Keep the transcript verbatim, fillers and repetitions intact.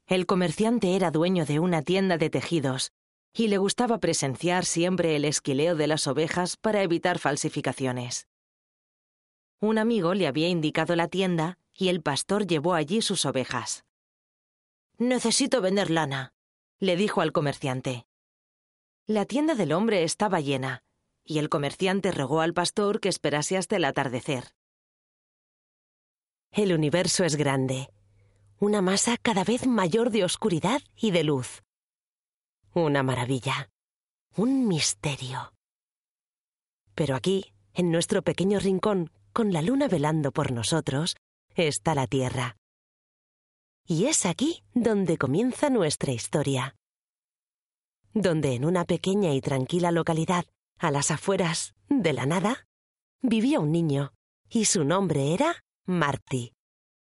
El comerciante era dueño de una tienda de tejidos y le gustaba presenciar siempre el esquileo de las ovejas para evitar falsificaciones. Un amigo le había indicado la tienda y el pastor llevó allí sus ovejas. «Necesito vender lana», le dijo al comerciante. La tienda del hombre estaba llena, y el comerciante rogó al pastor que esperase hasta el atardecer. El universo es grande, una masa cada vez mayor de oscuridad y de luz. Una maravilla, un misterio. Pero aquí, en nuestro pequeño rincón, con la luna velando por nosotros, está la Tierra. Y es aquí donde comienza nuestra historia. Donde en una pequeña y tranquila localidad, a las afueras de la nada, vivía un niño, y su nombre era Marty.